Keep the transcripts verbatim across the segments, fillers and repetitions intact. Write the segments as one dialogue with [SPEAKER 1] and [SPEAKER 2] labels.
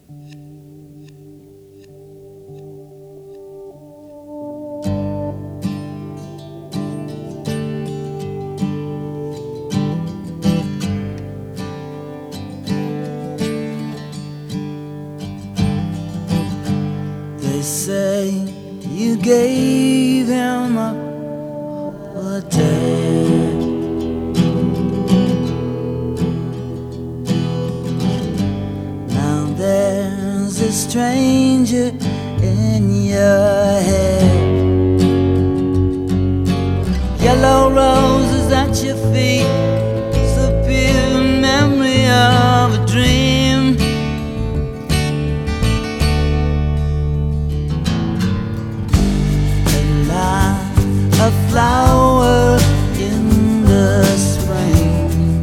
[SPEAKER 1] They say you gave him up for dead. Now there's a stranger in your head. Yellow roses at your feet, disappear in memory of a dream. A flower in the spring.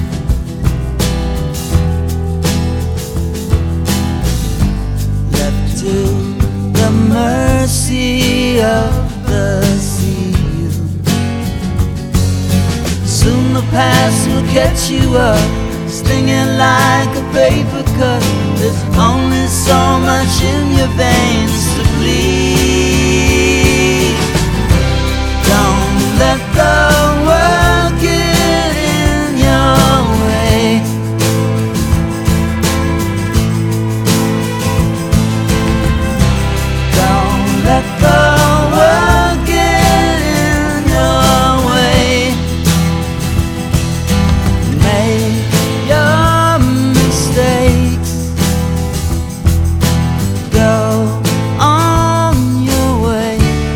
[SPEAKER 1] Left to the mercy of the sea. Soon the past will catch you up, stinging like a paper cut. There's only so much in your veins to bleed. Don't let the world get in your way. Don't let the world get in your way. Make your mistakes, go on your way.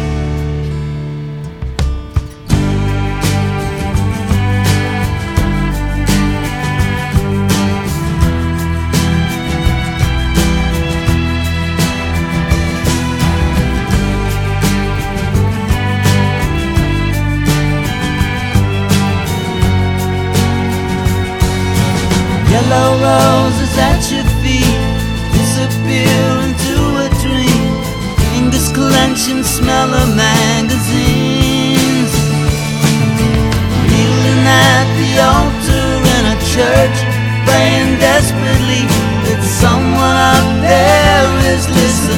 [SPEAKER 1] Yellow roses at your feet disappear into a dream. Fingers clenching, smell of magazines. Kneeling at the altar in a church, praying desperately that someone up there is listening.